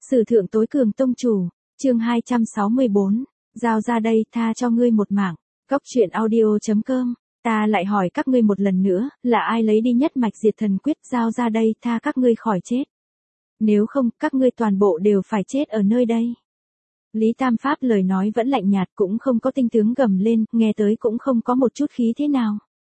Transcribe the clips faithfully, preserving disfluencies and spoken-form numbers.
Sử thượng tối cường tông chủ, chương hai trăm sáu mươi bốn, giao ra đây tha cho ngươi một mạng, góc truyện audio.com, ta lại hỏi các ngươi một lần nữa, là ai lấy đi nhất mạch diệt thần quyết giao ra đây tha các ngươi khỏi chết. Nếu không, các ngươi toàn bộ đều phải chết ở nơi đây. Lý Tam Pháp lời nói vẫn lạnh nhạt cũng không có tinh tướng gầm lên, nghe tới cũng không có một chút khí thế nào.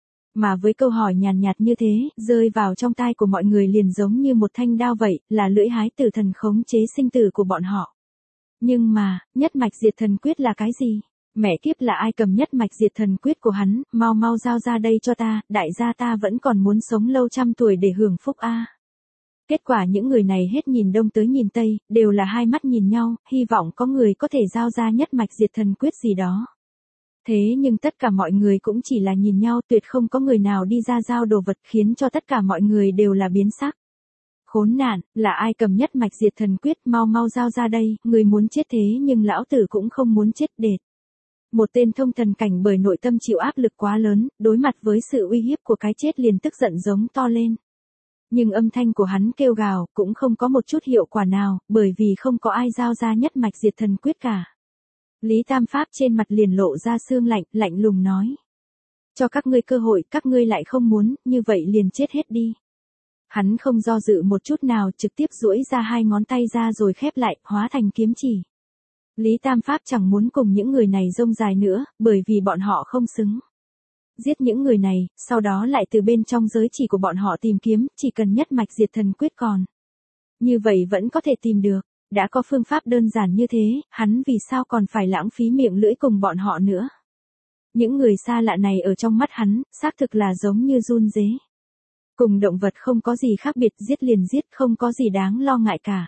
Mà với câu hỏi nhàn nhạt như thế, rơi vào trong tai của mọi người liền giống như một thanh đao vậy, là lưỡi hái tử thần khống chế sinh tử của bọn họ. Nhưng mà, nhất mạch diệt thần quyết là cái gì? Mẹ kiếp là ai cầm nhất mạch diệt thần quyết của hắn, mau mau giao ra đây cho ta, đại gia ta vẫn còn muốn sống lâu trăm tuổi để hưởng phúc a. Kết quả những người này hết nhìn đông tới nhìn tây, đều là hai mắt nhìn nhau, hy vọng có người có thể giao ra nhất mạch diệt thần quyết gì đó. Thế nhưng tất cả mọi người cũng chỉ là nhìn nhau, tuyệt không có người nào đi ra giao đồ vật, khiến cho tất cả mọi người đều là biến sắc. Khốn nạn, là ai cầm nhất mạch diệt thần quyết, mau mau giao ra đây, người muốn chết thế nhưng lão tử cũng không muốn chết đệt. Một tên thông thần cảnh bởi nội tâm chịu áp lực quá lớn, đối mặt với sự uy hiếp của cái chết liền tức giận giống to lên. Nhưng âm thanh của hắn kêu gào cũng không có một chút hiệu quả nào, bởi vì không có ai giao ra nhất mạch diệt thần quyết cả. Lý Tam Pháp trên mặt liền lộ ra sương lạnh, lạnh lùng nói. Cho các ngươi cơ hội, các ngươi lại không muốn, như vậy liền chết hết đi. Hắn không do dự một chút nào, trực tiếp duỗi ra hai ngón tay ra rồi khép lại, hóa thành kiếm chỉ. Lý Tam Pháp chẳng muốn cùng những người này rông dài nữa, bởi vì bọn họ không xứng. Giết những người này, sau đó lại từ bên trong giới chỉ của bọn họ tìm kiếm, chỉ cần nhất mạch diệt thần quyết còn. Như vậy vẫn có thể tìm được, đã có phương pháp đơn giản như thế, hắn vì sao còn phải lãng phí miệng lưỡi cùng bọn họ nữa. Những người xa lạ này ở trong mắt hắn, xác thực là giống như run rế. Cùng động vật không có gì khác biệt, giết liền giết, không có gì đáng lo ngại cả.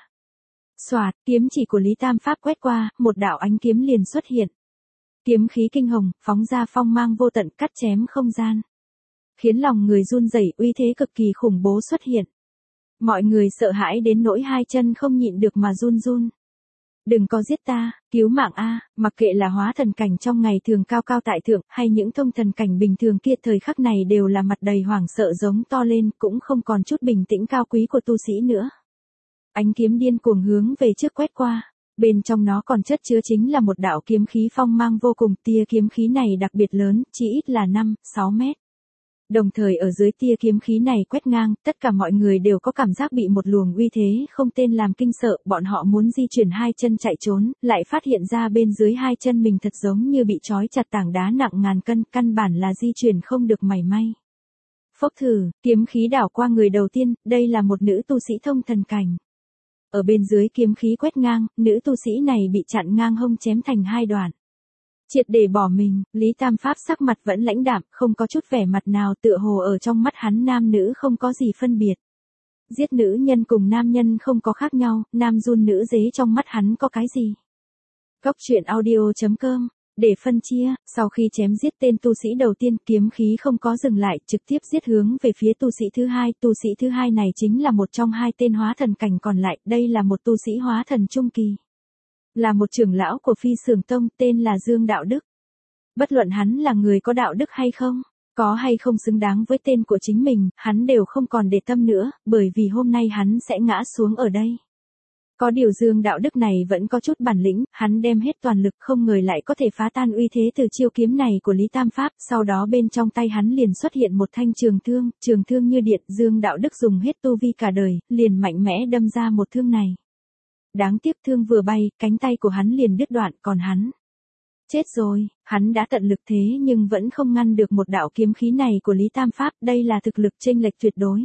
Xoạt, kiếm chỉ của Lý Tam Pháp quét qua, một đạo ánh kiếm liền xuất hiện. Kiếm khí kinh hồng, phóng ra phong mang vô tận, cắt chém không gian. Khiến lòng người run rẩy, uy thế cực kỳ khủng bố xuất hiện. Mọi người sợ hãi đến nỗi hai chân không nhịn được mà run run. Đừng có giết ta, cứu mạng a, mặc kệ là hóa thần cảnh trong ngày thường cao cao tại thượng, hay những thông thần cảnh bình thường kia, thời khắc này đều là mặt đầy hoảng sợ giống to lên, cũng không còn chút bình tĩnh cao quý của tu sĩ nữa. Ánh kiếm điên cuồng hướng về trước quét qua. Bên trong nó còn chất chứa chính là một đạo kiếm khí phong mang vô cùng, tia kiếm khí này đặc biệt lớn, chỉ ít là năm, sáu mét. Đồng thời ở dưới tia kiếm khí này quét ngang, tất cả mọi người đều có cảm giác bị một luồng uy thế không tên làm kinh sợ, bọn họ muốn di chuyển hai chân chạy trốn, lại phát hiện ra bên dưới hai chân mình thật giống như bị trói chặt tảng đá nặng ngàn cân, căn bản là di chuyển không được mảy may. Phốc thử, kiếm khí đảo qua người đầu tiên, đây là một nữ tu sĩ thông thần cảnh. Ở bên dưới kiếm khí quét ngang, nữ tu sĩ này bị chặn ngang hông chém thành hai đoạn. Triệt để bỏ mình, Lý Tam Pháp sắc mặt vẫn lãnh đạm, không có chút vẻ mặt nào, tựa hồ ở trong mắt hắn nam nữ không có gì phân biệt. Giết nữ nhân cùng nam nhân không có khác nhau, nam run nữ dế trong mắt hắn có cái gì? Góc truyện audio.com, để phân chia, sau khi chém giết tên tu sĩ đầu tiên, kiếm khí không có dừng lại, trực tiếp giết hướng về phía tu sĩ thứ hai, tu sĩ thứ hai này chính là một trong hai tên hóa thần cảnh còn lại, đây là một tu sĩ hóa thần trung kỳ. Là một trưởng lão của Phi Xưởng Tông, tên là Dương Đạo Đức. Bất luận hắn là người có đạo đức hay không, có hay không xứng đáng với tên của chính mình, hắn đều không còn để tâm nữa, bởi vì hôm nay hắn sẽ ngã xuống ở đây. Có điều Dương Đạo Đức này vẫn có chút bản lĩnh, hắn đem hết toàn lực, không ngờ lại có thể phá tan uy thế từ chiêu kiếm này của Lý Tam Pháp, sau đó bên trong tay hắn liền xuất hiện một thanh trường thương, trường thương như điện, Dương Đạo Đức dùng hết tu vi cả đời, liền mạnh mẽ đâm ra một thương này. Đáng tiếc thương vừa bay, cánh tay của hắn liền đứt đoạn, còn hắn chết rồi, hắn đã tận lực thế nhưng vẫn không ngăn được một đạo kiếm khí này của Lý Tam Pháp, đây là thực lực chênh lệch tuyệt đối.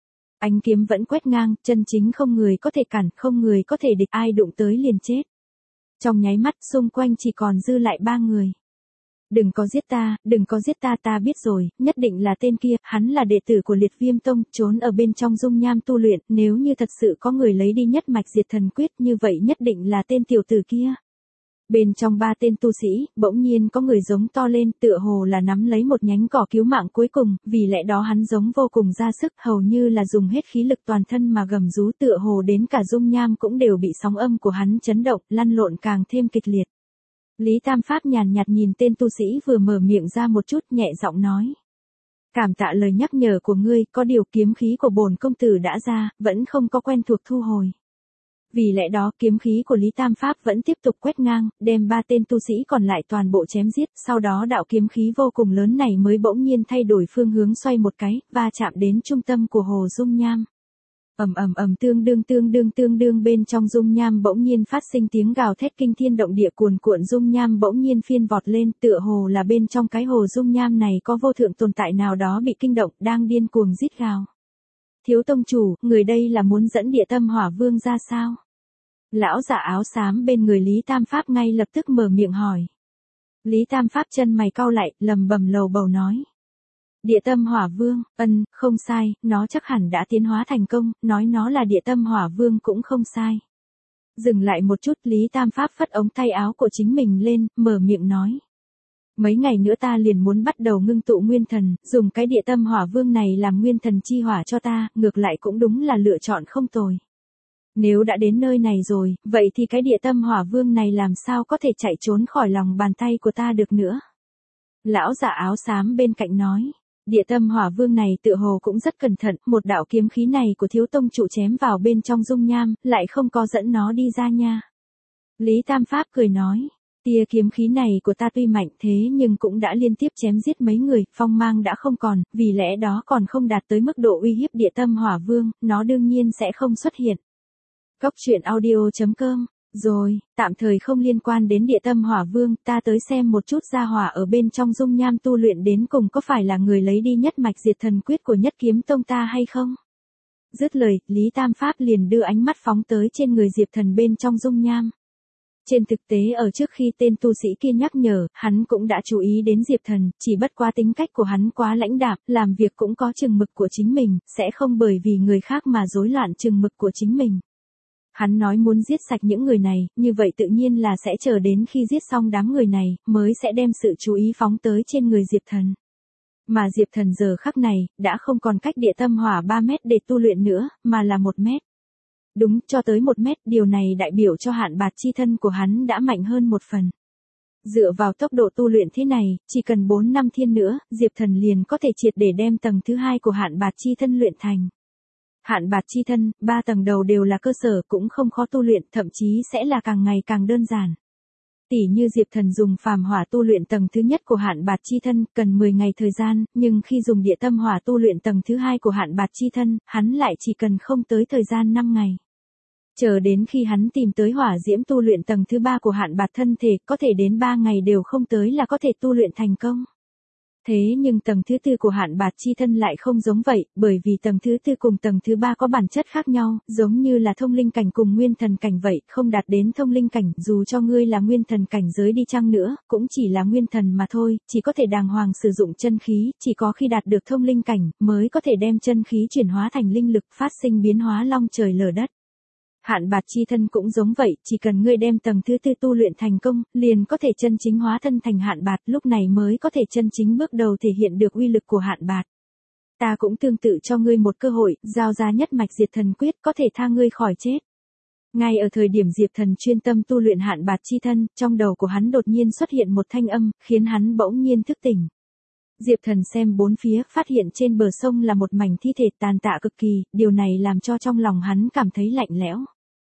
Ánh kiếm vẫn quét ngang, chân chính không người có thể cản, không người có thể địch, ai đụng tới liền chết. Trong nháy mắt xung quanh chỉ còn dư lại ba người. Đừng có giết ta, đừng có giết ta, ta biết rồi, nhất định là tên kia, hắn là đệ tử của Liệt Viêm Tông, trốn ở bên trong dung nham tu luyện, nếu như thật sự có người lấy đi nhất mạch diệt thần quyết, như vậy nhất định là tên tiểu tử kia. Bên trong ba tên tu sĩ, bỗng nhiên có người giống to lên, tựa hồ là nắm lấy một nhánh cỏ cứu mạng cuối cùng, vì lẽ đó hắn giống vô cùng ra sức, hầu như là dùng hết khí lực toàn thân mà gầm rú, tựa hồ đến cả dung nham cũng đều bị sóng âm của hắn chấn động, lăn lộn càng thêm kịch liệt. Lý Tam Pháp nhàn nhạt nhìn tên tu sĩ vừa mở miệng ra một chút, nhẹ giọng nói. Cảm tạ lời nhắc nhở của ngươi, có điều kiếm khí của bổn công tử đã ra, vẫn không có quen thuộc thu hồi. Vì lẽ đó kiếm khí của Lý Tam Pháp vẫn tiếp tục quét ngang, đem ba tên tu sĩ còn lại toàn bộ chém giết, sau đó đạo kiếm khí vô cùng lớn này mới bỗng nhiên thay đổi phương hướng xoay một cái, va chạm đến trung tâm của hồ dung nham. Ầm ầm ầm tương đương tương đương tương đương bên trong dung nham bỗng nhiên phát sinh tiếng gào thét kinh thiên động địa, cuồn cuộn dung nham bỗng nhiên phiên vọt lên, tựa hồ là bên trong cái hồ dung nham này có vô thượng tồn tại nào đó bị kinh động, đang điên cuồng rít gào. Thiếu tông chủ, người đây là muốn dẫn Địa Tâm Hỏa Vương ra sao? Lão giả áo xám bên người Lý Tam Pháp ngay lập tức mở miệng hỏi. Lý Tam Pháp chân mày cau lại, lầm bầm lầu bầu nói. Địa Tâm Hỏa Vương, ân, không sai, nó chắc hẳn đã tiến hóa thành công, nói nó là Địa Tâm Hỏa Vương cũng không sai. Dừng lại một chút, Lý Tam Pháp phất ống tay áo của chính mình lên, mở miệng nói. Mấy ngày nữa ta liền muốn bắt đầu ngưng tụ nguyên thần, dùng cái Địa Tâm Hỏa Vương này làm nguyên thần chi hỏa cho ta, ngược lại cũng đúng là lựa chọn không tồi. Nếu đã đến nơi này rồi, vậy thì cái Địa Tâm Hỏa Vương này làm sao có thể chạy trốn khỏi lòng bàn tay của ta được nữa? Lão giả áo xám bên cạnh nói. Địa Tâm Hỏa Vương này tựa hồ cũng rất cẩn thận, một đạo kiếm khí này của thiếu tông trụ chém vào bên trong dung nham, lại không có dẫn nó đi ra nha. Lý Tam Pháp cười nói, tia kiếm khí này của ta tuy mạnh thế nhưng cũng đã liên tiếp chém giết mấy người, phong mang đã không còn, vì lẽ đó còn không đạt tới mức độ uy hiếp Địa Tâm Hỏa Vương, nó đương nhiên sẽ không xuất hiện. Cốc truyện audio chấm com. Rồi, tạm thời không liên quan đến Địa Tâm Hỏa Vương, ta tới xem một chút gia hỏa ở bên trong dung nham tu luyện đến cùng có phải là người lấy đi nhất mạch diệt thần quyết của Nhất Kiếm Tông ta hay không? Dứt lời, Lý Tam Pháp liền đưa ánh mắt phóng tới trên người Diệp Thần bên trong dung nham. Trên thực tế ở trước khi tên tu sĩ kia nhắc nhở, hắn cũng đã chú ý đến Diệp Thần, chỉ bất quá tính cách của hắn quá lãnh đạm, làm việc cũng có chừng mực của chính mình, sẽ không bởi vì người khác mà rối loạn chừng mực của chính mình. Hắn nói muốn giết sạch những người này, như vậy tự nhiên là sẽ chờ đến khi giết xong đám người này, mới sẽ đem sự chú ý phóng tới trên người Diệp Thần. Mà Diệp Thần giờ khắc này, đã không còn cách Địa Tâm Hỏa ba mét để tu luyện nữa, mà là một mét. Đúng, cho tới một mét, điều này đại biểu cho hạn bạt chi thân của hắn đã mạnh hơn một phần. Dựa vào tốc độ tu luyện thế này, chỉ cần bốn năm thiên nữa, Diệp Thần liền có thể triệt để đem tầng thứ hai của hạn bạt chi thân luyện thành. Hạn bạt chi thân, ba tầng đầu đều là cơ sở, cũng không khó tu luyện, thậm chí sẽ là càng ngày càng đơn giản. Tỷ như Diệp Thần dùng phàm hỏa tu luyện tầng thứ nhất của hạn bạt chi thân, cần mười ngày thời gian, nhưng khi dùng Địa Tâm Hỏa tu luyện tầng thứ hai của hạn bạt chi thân, hắn lại chỉ cần không tới thời gian năm ngày. Chờ đến khi hắn tìm tới hỏa diễm tu luyện tầng thứ ba của hạn bạt thân thể, có thể đến ba ngày đều không tới là có thể tu luyện thành công. Thế nhưng tầng thứ tư của hạn bạt chi thân lại không giống vậy, bởi vì tầng thứ tư cùng tầng thứ ba có bản chất khác nhau, giống như là thông linh cảnh cùng nguyên thần cảnh vậy, không đạt đến thông linh cảnh, dù cho ngươi là nguyên thần cảnh giới đi chăng nữa, cũng chỉ là nguyên thần mà thôi, chỉ có thể đàng hoàng sử dụng chân khí, chỉ có khi đạt được thông linh cảnh, mới có thể đem chân khí chuyển hóa thành linh lực, phát sinh biến hóa long trời lở đất. Hạn bạt chi thân cũng giống vậy, chỉ cần ngươi đem tầng thứ tư tu luyện thành công, liền có thể chân chính hóa thân thành hạn bạt, lúc này mới có thể chân chính bước đầu thể hiện được uy lực của hạn bạt. Ta cũng tương tự cho ngươi một cơ hội, giao ra nhất mạch diệt thần quyết, có thể tha ngươi khỏi chết. Ngay ở thời điểm Diệp Thần chuyên tâm tu luyện hạn bạt chi thân, trong đầu của hắn đột nhiên xuất hiện một thanh âm, khiến hắn bỗng nhiên thức tỉnh. Diệp Thần xem bốn phía, phát hiện trên bờ sông là một mảnh thi thể tàn tạ cực kỳ, điều này làm cho trong lòng hắn cảm thấy lạnh lẽo.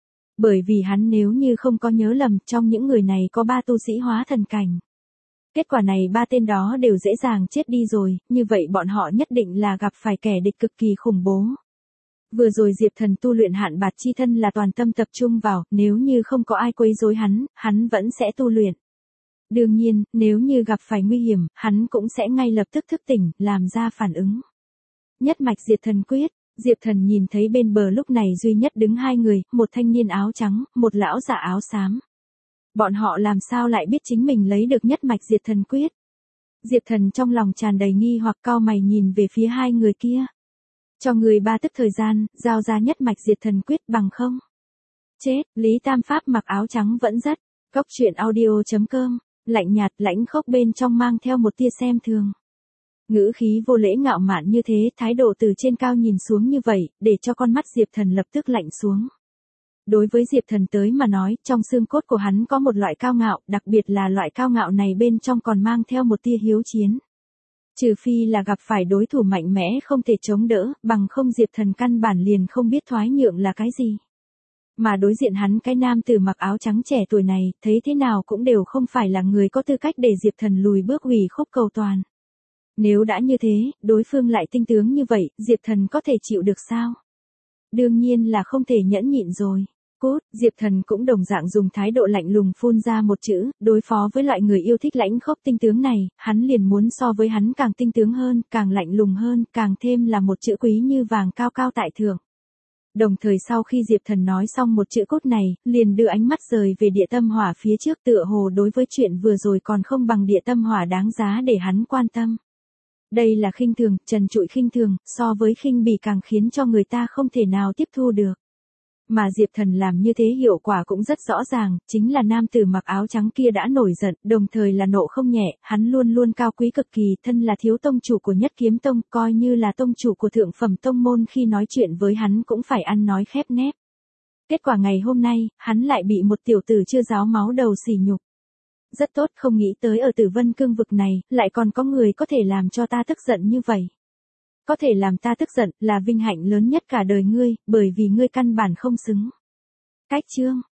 Bởi vì hắn nếu như không có nhớ lầm, trong những người này có ba tu sĩ hóa thần cảnh. Kết quả này ba tên đó đều dễ dàng chết đi rồi, như vậy bọn họ nhất định là gặp phải kẻ địch cực kỳ khủng bố. Vừa rồi Diệp Thần tu luyện hạn bạt chi thân là toàn tâm tập trung vào, nếu như không có ai quấy rối hắn, hắn vẫn sẽ tu luyện. Đương nhiên, nếu như gặp phải nguy hiểm, hắn cũng sẽ ngay lập tức thức tỉnh, làm ra phản ứng. Nhất mạch diệt thần quyết. Diệp Thần nhìn thấy bên bờ lúc này duy nhất đứng hai người, một thanh niên áo trắng, một lão giả áo xám. Bọn họ làm sao lại biết chính mình lấy được nhất mạch diệt thần quyết? Diệp Thần trong lòng tràn đầy nghi hoặc, cau mày nhìn về phía hai người kia. Cho người ba tức thời gian, giao ra nhất mạch diệt thần quyết bằng không? Chết, Lý Tam Pháp mặc áo trắng vẫn rất. Cốc truyện audio chấm com, lạnh nhạt lãnh khốc bên trong mang theo một tia xem thường. Ngữ khí vô lễ ngạo mạn như thế, thái độ từ trên cao nhìn xuống như vậy, để cho con mắt Diệp Thần lập tức lạnh xuống. Đối với Diệp Thần tới mà nói, trong xương cốt của hắn có một loại cao ngạo, đặc biệt là loại cao ngạo này bên trong còn mang theo một tia hiếu chiến. Trừ phi là gặp phải đối thủ mạnh mẽ không thể chống đỡ, bằng không Diệp Thần căn bản liền không biết thoái nhượng là cái gì. Mà đối diện hắn cái nam tử mặc áo trắng trẻ tuổi này, thấy thế nào cũng đều không phải là người có tư cách để Diệp Thần lùi bước hủy khúc cầu toàn. Nếu đã như thế, đối phương lại tinh tướng như vậy, Diệp Thần có thể chịu được sao? Đương nhiên là không thể nhẫn nhịn rồi. Cút, Diệp Thần cũng đồng dạng dùng thái độ lạnh lùng phun ra một chữ, đối phó với loại người yêu thích lãnh khốc tinh tướng này, hắn liền muốn so với hắn càng tinh tướng hơn, càng lạnh lùng hơn, càng thêm là một chữ quý như vàng cao cao tại thượng. Đồng thời sau khi Diệp Thần nói xong một chữ cốt này, liền đưa ánh mắt rời về địa tâm hỏa phía trước, tựa hồ đối với chuyện vừa rồi còn không bằng địa tâm hỏa đáng giá để hắn quan tâm. Đây là khinh thường, trần trụi khinh thường, so với khinh bỉ càng khiến cho người ta không thể nào tiếp thu được. Mà Diệp Thần làm như thế hiệu quả cũng rất rõ ràng, chính là nam tử mặc áo trắng kia đã nổi giận, đồng thời là nộ không nhẹ, hắn luôn luôn cao quý cực kỳ, thân là thiếu tông chủ của Nhất Kiếm Tông, coi như là tông chủ của thượng phẩm tông môn, khi nói chuyện với hắn cũng phải ăn nói khép nép. Kết quả ngày hôm nay, hắn lại bị một tiểu tử chưa ráo máu đầu sỉ nhục. Rất tốt, không nghĩ tới ở Tử Vân Cương vực này, lại còn có người có thể làm cho ta tức giận như vậy. Có thể làm ta tức giận là vinh hạnh lớn nhất cả đời ngươi, bởi vì ngươi căn bản không xứng. Cách chương